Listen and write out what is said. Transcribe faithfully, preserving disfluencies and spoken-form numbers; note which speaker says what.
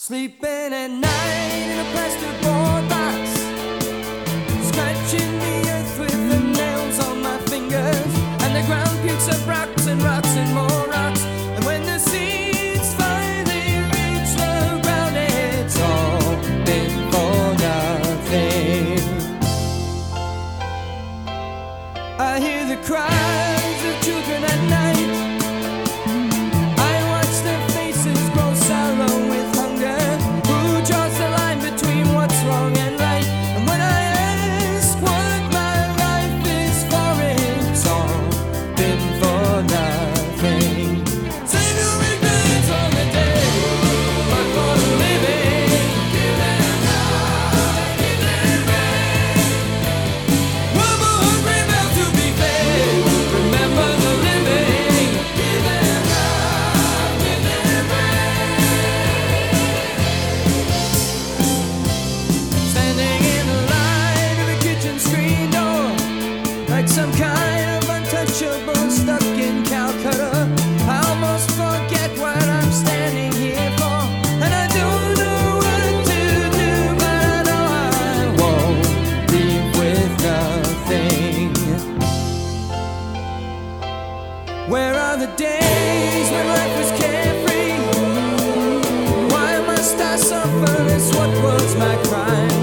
Speaker 1: Sleeping at night in a plastic board box, scratching the earth with the nails on my fingers, and the ground pukes up rocks and rocks and more rocks. And when the seeds finally reach the ground, it's all been for nothing. I hear the cries of children at night. I watch their faces grow sallow with hunger. Who draws the line between what's wrong and right? And when I ask what my life is for, it's all been for nothing. Save your regrets on the day, but for the living, give them love, give them rain. One more hungry mouth to be fed. Remember the living, give them love, give them rain. Standing in the light of a kitchen screen door, like some kind of untouchable stuck in Calcutta. I almost forget what I'm standing here for, and I don't know what to do, but I know I won't leave with nothing. Where are the days when life was carefree? Why must I suffer? Is what was my crime?